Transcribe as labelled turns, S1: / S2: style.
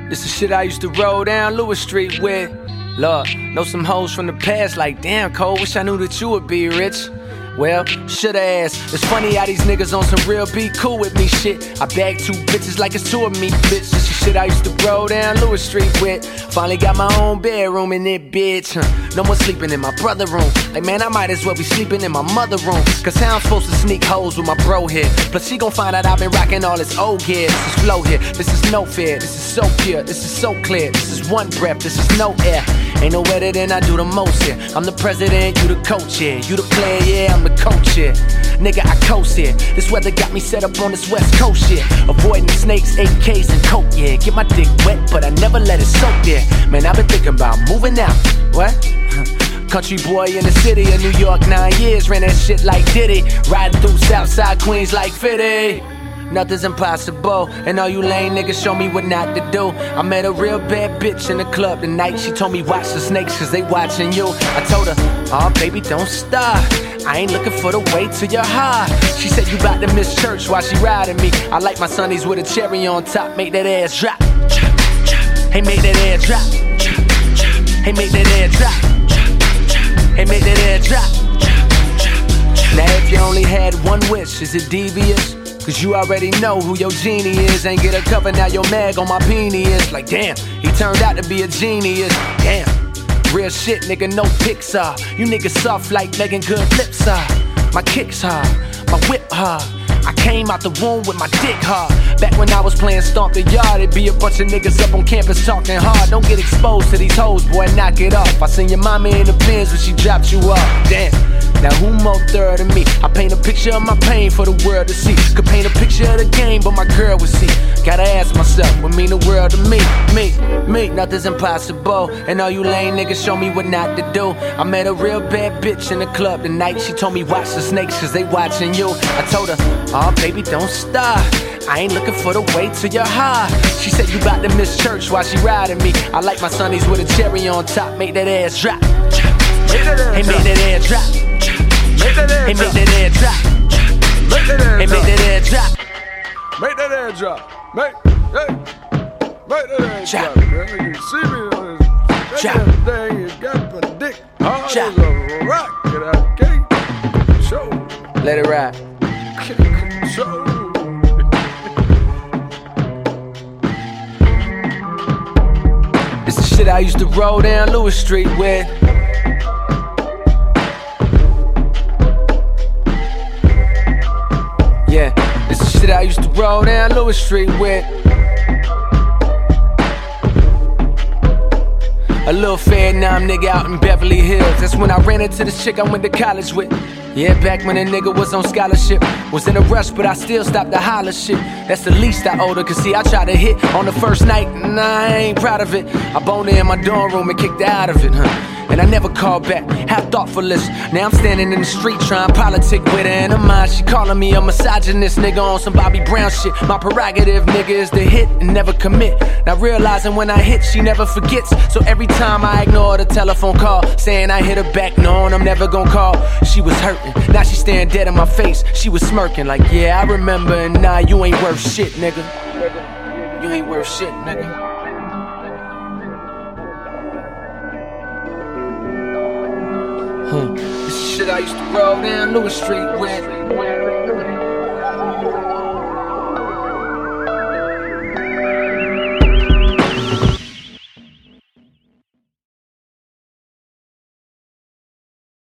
S1: This is shit I used to roll down Lewis Street with. Lord, know some hoes from the past like, damn, Cole, wish I knew that you would be rich. Well, shoulda asked. It's funny how these niggas on some real be cool with me shit. I bag 2 bitches like it's 2 of me, bitch. This is shit I used to roll down Lewis Street with. Finally got my own bedroom in it, bitch. No more sleeping in my brother room. Like, man, I might as well be sleeping in my mother room. Cause how I'm supposed to sneak hoes with my bro here? Plus she gon' find out I've been rocking all this old gear. This is flow here, this is no fear. This is so pure, this is so clear. This is one breath, this is no air. Ain't no better than I do the most here. I'm the president, you the coach here. You the player, yeah, I'm the coach here. Nigga, I coast here. This weather got me set up on this west coast shit. Avoiding snakes, AKs, and coke, yeah. Get my dick wet, but I never let it soak there. Man, I've been thinking about moving out. What? Country boy in the city of New York, 9 years. Ran that shit like Diddy. Riding through Southside Queens like 50. Nothing's impossible, and all you lame niggas show me what not to do. I met a real bad bitch in the club tonight. She told me watch the snakes cause they watching you. I told her, oh baby don't stop, I ain't looking for the way to your heart. She said you bout to miss church while she riding me. I like my sunnies with a cherry on top. Make that ass drop. Hey, make that ass drop. Hey, make that ass drop. Hey, make that ass drop. Now if you only had one wish, is it devious? Cause you already know who your genie is. Ain't get a cover, now your mag on my peenie is. Like damn, he turned out to be a genius. Damn, real shit nigga, no Pixar. You niggas soft like Megan Good lips are. My kicks hard, my whip hard. I came out the womb with my dick hard. Back when I was playing Stomp the Yard, it'd be a bunch of niggas up on campus talking hard. Don't get exposed to these hoes, boy, knock it off. I seen your mama in the Benz when she dropped you off. Damn, now who more third than me? I paint a picture of my pain for the world to see. Could paint a picture of the game, but my girl would see. Gotta ask myself, what mean the world to me? Me, nothing's impossible. And all you lame niggas show me what not to do. I met a real bad bitch in the club tonight. She told me watch the snakes cause they watching you. I told her, oh baby don't stop, I ain't looking for the way to your heart. She said you bout to miss church while she riding me. I like my sunnies with a cherry on top. Make that ass drop. Hey, make that ass drop. Hey, make that ass drop. Hey, make that ass drop.
S2: Make that ass drop. Make that ass drop. You see me on this thing, you got my dick hard as a rock. And I can't show.
S1: Let it ride.
S2: Show.
S1: This is shit I used to roll down Lewis Street with. Yeah, this is shit I used to roll down Lewis Street with. A little Vietnam nigga out in Beverly Hills. That's when I ran into this chick I went to college with. Yeah, back when a nigga was on scholarship. Was in a rush, but I still stopped to holler shit. That's the least I owed her, cause see, I tried to hit on the first night, and I ain't proud of it. I boned her in my dorm room and kicked her out of it, and I never called back, how thoughtfulest. Now I'm standing in the street trying politic with her in her mind. She calling me a misogynist nigga on some Bobby Brown shit. My prerogative, nigga, is to hit and never commit. Now realizing when I hit, she never forgets. So every time I ignore the telephone call, saying I hit her back, knowing I'm never gonna call. She was hurting, now she staring dead in my face. She was smirking like, yeah, I remember, and nah, you ain't worth shit, nigga. You ain't worth shit, nigga. This is shit I used to roll down Lewis Street with.